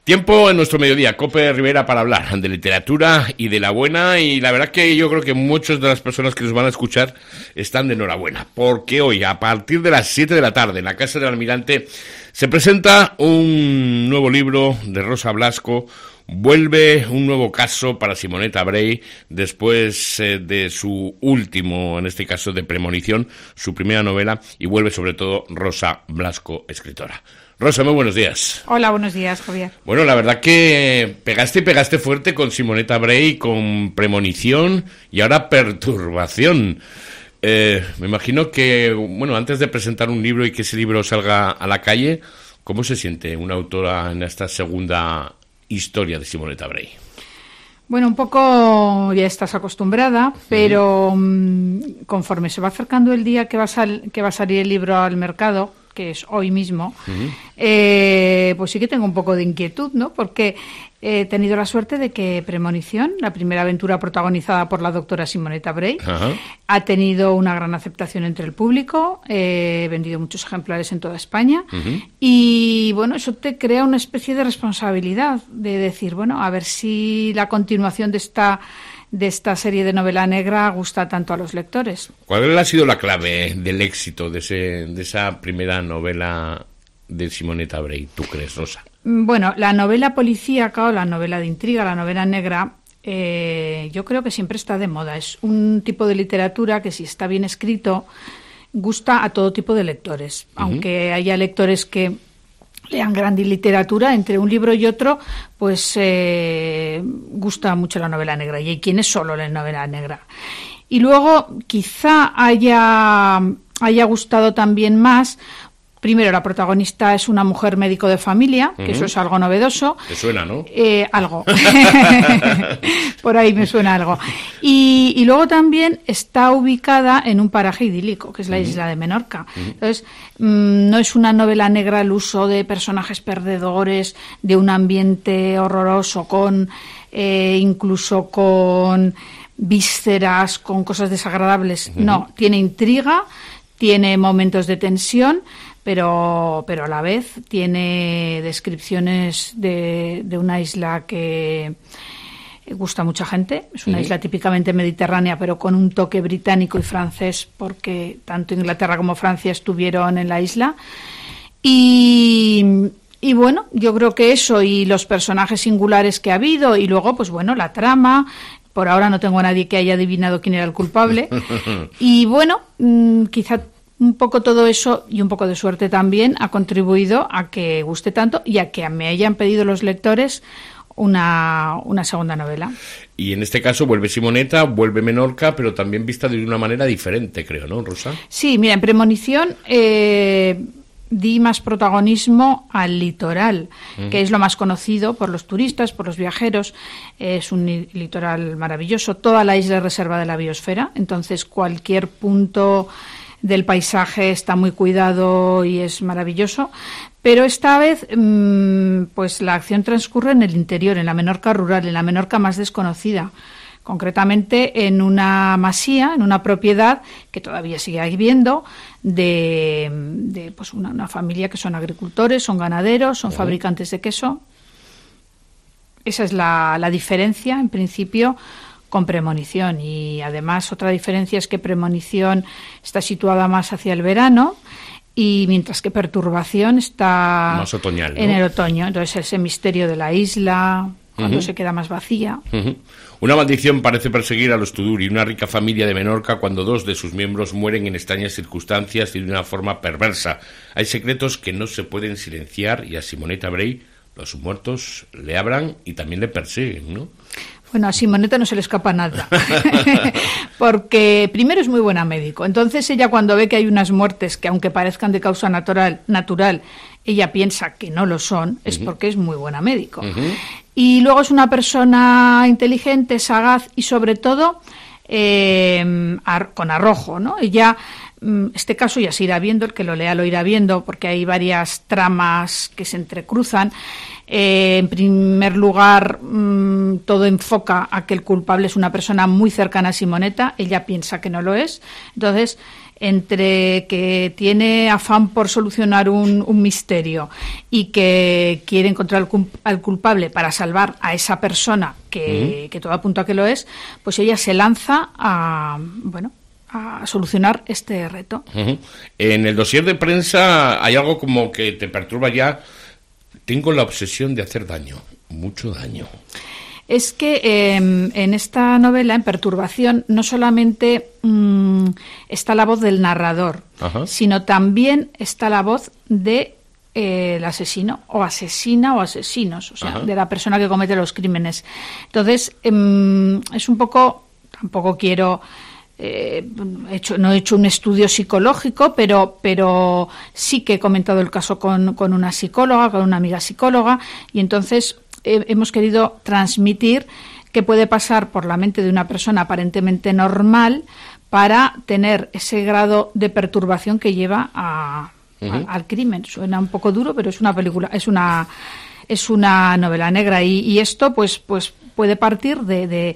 Tiempo en nuestro mediodía, Cope Rivera, para hablar de literatura y de la buena, y la verdad que yo creo que muchas de las personas que nos van a escuchar están de enhorabuena, porque hoy, a partir de las 7 de la tarde, en la Casa del Almirante, se presenta un nuevo libro de Rosa Blasco. Vuelve un nuevo caso para Simonetta Bray después de su último, en este caso de Premonición, su primera novela, y vuelve sobre todo Rosa Blasco, escritora. Rosa, muy buenos días. Hola, buenos días, Javier. Bueno, la verdad que pegaste fuerte con Simonetta Bray, con Premonición y ahora Perturbación. Me imagino que, bueno, antes de presentar un libro y que ese libro salga a la calle, ¿cómo se siente una autora en esta segunda historia de Simonetta Bray? Bueno, un poco ya estás acostumbrada, pero conforme se va acercando el día que va a salir el libro al mercado, que es hoy mismo, pues sí que tengo un poco de inquietud, ¿no? Porque he tenido la suerte de que Premonición, la primera aventura protagonizada por la doctora Simonetta Bray, ha tenido una gran aceptación entre el público, he vendido muchos ejemplares en toda España, y bueno, eso te crea una especie de responsabilidad de decir, bueno, a ver si la continuación de esta serie de novela negra gusta tanto a los lectores. ¿Cuál ha sido la clave del éxito de esa primera novela de Simonetta Bray, tú crees, Rosa? Bueno, la novela policíaca o la novela de intriga, la novela negra, yo creo que siempre está de moda. Es un tipo de literatura que, si está bien escrito, gusta a todo tipo de lectores. Aunque haya lectores que lean gran literatura, entre un libro y otro, pues gusta mucho la novela negra. Y hay quienes solo leen novela negra. Y luego quizá haya gustado también más. Primero, la protagonista es una mujer médico de familia, que eso es algo novedoso. ¿Te suena, no? Algo. Por ahí me suena algo. Y luego también está ubicada en un paraje idílico, que es la isla de Menorca. Entonces, no es una novela negra el uso de personajes perdedores, de un ambiente horroroso, incluso con vísceras, con cosas desagradables. No, tiene intriga, tiene momentos de tensión, pero a la vez tiene descripciones de una isla que gusta a mucha gente. Es una isla típicamente mediterránea, pero con un toque británico y francés, porque tanto Inglaterra como Francia estuvieron en la isla. Y bueno, yo creo que eso, y los personajes singulares que ha habido, y luego, pues bueno, la trama. Por ahora no tengo a nadie que haya adivinado quién era el culpable. Y bueno, quizá un poco todo eso, y un poco de suerte también, ha contribuido a que guste tanto y a que me hayan pedido los lectores una segunda novela. Y en este caso vuelve Simonetta, vuelve Menorca, pero también vista de una manera diferente, creo, ¿no, Rosa? Sí, mira, en Premonición di más protagonismo al litoral, que es lo más conocido por los turistas, por los viajeros. Es un litoral maravilloso, toda la isla es reserva de la biosfera, entonces cualquier punto del paisaje está muy cuidado y es maravilloso, pero esta vez pues la acción transcurre en el interior, en la Menorca rural, en la Menorca más desconocida, concretamente en una masía, en una propiedad que todavía sigue habiendo de pues una familia que son agricultores, son ganaderos, son fabricantes de queso. Esa es la diferencia, en principio, con Premonición. Y además otra diferencia es que Premonición está situada más hacia el verano, y mientras que Perturbación está más otoñal, ¿no? En el otoño. Entonces ese misterio de la isla, cuando se queda más vacía. Una maldición parece perseguir a los Tuduri, una rica familia de Menorca, cuando dos de sus miembros mueren en extrañas circunstancias y de una forma perversa. Hay secretos que no se pueden silenciar, y a Simonetta Bray los muertos le hablan y también le persiguen, ¿no? Bueno, a Simonetta no se le escapa nada, porque primero es muy buena médico. Entonces ella, cuando ve que hay unas muertes que, aunque parezcan de causa natural, ella piensa que no lo son, es porque es muy buena médico. Y luego es una persona inteligente, sagaz y sobre todo con arrojo, ¿no? Ella este caso ya se irá viendo, el que lo lea lo irá viendo, porque hay varias tramas que se entrecruzan. En primer lugar, todo enfoca a que el culpable es una persona muy cercana a Simonetta, ella piensa que no lo es. Entonces, entre que tiene afán por solucionar un misterio y que quiere encontrar al culpable para salvar a esa persona que todo apunta a que lo es, pues ella se lanza a solucionar este reto. En el dossier de prensa hay algo como que te perturba ya. Tengo la obsesión de hacer daño, mucho daño. Es que en esta novela, en Perturbación, no solamente está la voz del narrador, sino también está la voz de el asesino o asesina o asesinos, o sea, de la persona que comete los crímenes. Entonces, es un poco, tampoco quiero... no he hecho un estudio psicológico, pero sí que he comentado el caso con una psicóloga, con una amiga psicóloga, y entonces hemos querido transmitir qué puede pasar por la mente de una persona aparentemente normal para tener ese grado de perturbación que lleva al crimen. Suena un poco duro, pero es una película, es una novela negra, y esto pues puede partir de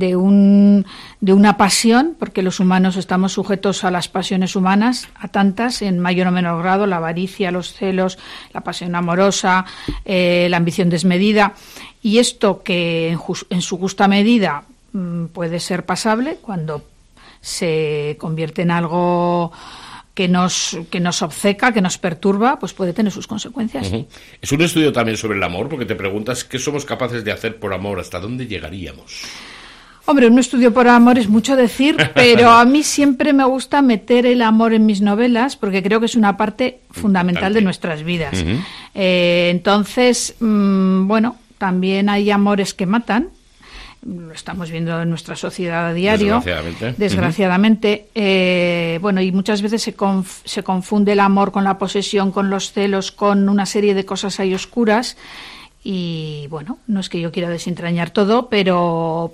una pasión, porque los humanos estamos sujetos a las pasiones humanas, a tantas, en mayor o menor grado: la avaricia, los celos, la pasión amorosa, la ambición desmedida, y esto que en su justa medida puede ser pasable, cuando se convierte en algo que nos obceca, que nos perturba, pues puede tener sus consecuencias. Es un estudio también sobre el amor, porque te preguntas qué somos capaces de hacer por amor, hasta dónde llegaríamos. Hombre, un estudio por amor es mucho decir, pero a mí siempre me gusta meter el amor en mis novelas, porque creo que es una parte fundamental de nuestras vidas. Entonces, también hay amores que matan. Lo estamos viendo en nuestra sociedad a diario, desgraciadamente. Y muchas veces se confunde el amor con la posesión, con los celos, con una serie de cosas ahí oscuras, y no es que yo quiera desentrañar todo, pero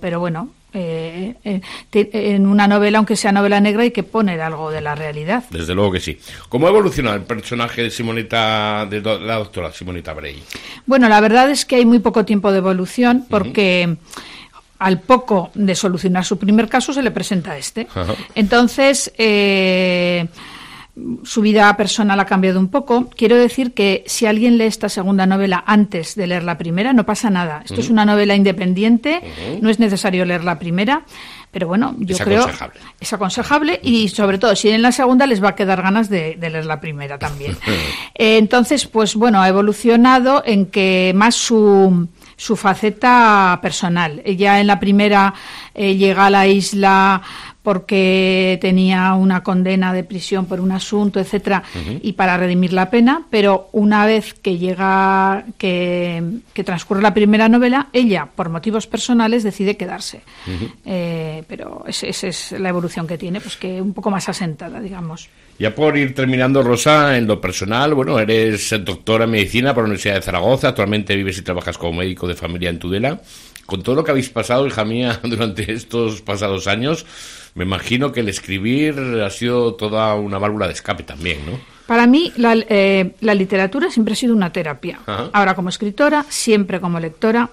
en una novela, aunque sea novela negra, hay que poner algo de la realidad. Desde luego que sí. ¿Cómo ha evolucionado el personaje de Simonetta, de la doctora Simonetta Bray? Bueno, la verdad es que hay muy poco tiempo de evolución, porque al poco de solucionar su primer caso se le presenta este. Entonces, su vida personal ha cambiado un poco. Quiero decir que si alguien lee esta segunda novela antes de leer la primera, no pasa nada. Esto es una novela independiente, no es necesario leer la primera, pero yo creo que es aconsejable, y sobre todo si leen la segunda les va a quedar ganas de leer la primera también. Entonces, ha evolucionado en que más su faceta personal. Ella en la primera llega a la isla porque tenía una condena de prisión por un asunto, etcétera, y para redimir la pena, pero una vez que transcurre la primera novela, ella, por motivos personales, decide quedarse. Pero esa es la evolución que tiene, pues que un poco más asentada, digamos. Ya por ir terminando, Rosa, en lo personal, eres doctora en medicina por la Universidad de Zaragoza, actualmente vives y trabajas como médico de familia en Tudela. Con todo lo que habéis pasado, hija mía, durante estos pasados años, me imagino que el escribir ha sido toda una válvula de escape también, ¿no? Para mí, la literatura siempre ha sido una terapia. Ahora como escritora, siempre como lectora.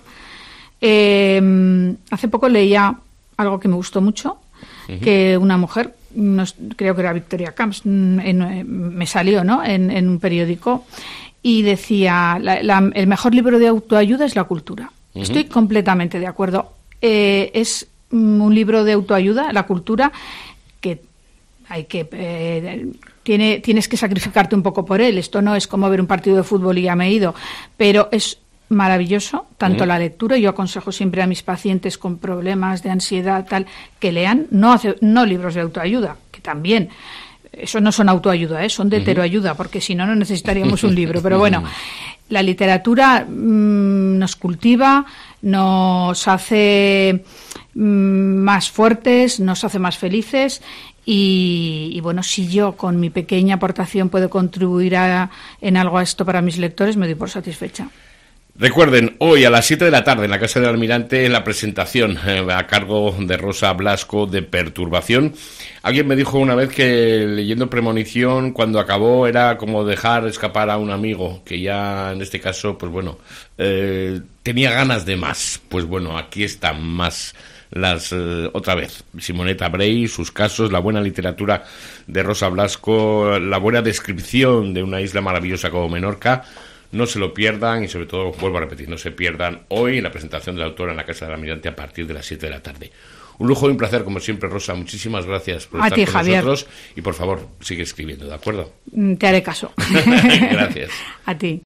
Hace poco leía algo que me gustó mucho, que una mujer, creo que era Victoria Camps, me salió, ¿no?, en un periódico, y decía: el mejor libro de autoayuda es la cultura. Estoy completamente de acuerdo. Es un libro de autoayuda, la cultura, que hay que tienes que sacrificarte un poco por él. Esto no es como ver un partido de fútbol y ya me he ido, pero es maravilloso, tanto la lectura. Yo aconsejo siempre a mis pacientes con problemas de ansiedad, que lean, no libros de autoayuda, que también, eso no son autoayuda, son de heteroayuda, porque si no, no necesitaríamos un libro. Pero la literatura nos cultiva, nos hace más fuertes, nos hace más felices, y si yo con mi pequeña aportación puedo contribuir en algo a esto para mis lectores, me doy por satisfecha. Recuerden, hoy a las 7 de la tarde en la Casa del Almirante, la presentación a cargo de Rosa Blasco de Perturbación. Alguien me dijo una vez que leyendo Premonición, cuando acabó, era como dejar escapar a un amigo, que ya en este caso, pues bueno, tenía ganas de más. Pues bueno, aquí están más otra vez, Simonetta Bray, sus casos, la buena literatura de Rosa Blasco, la buena descripción de una isla maravillosa como Menorca. No se lo pierdan y sobre todo, vuelvo a repetir, no se pierdan hoy en la presentación de la autora en la Casa del Almirante a partir de las 7 de la tarde. Un lujo y un placer, como siempre, Rosa. Muchísimas gracias por estar con Javier. nosotros y por favor, sigue escribiendo, ¿de acuerdo? Te haré caso. Gracias. A ti.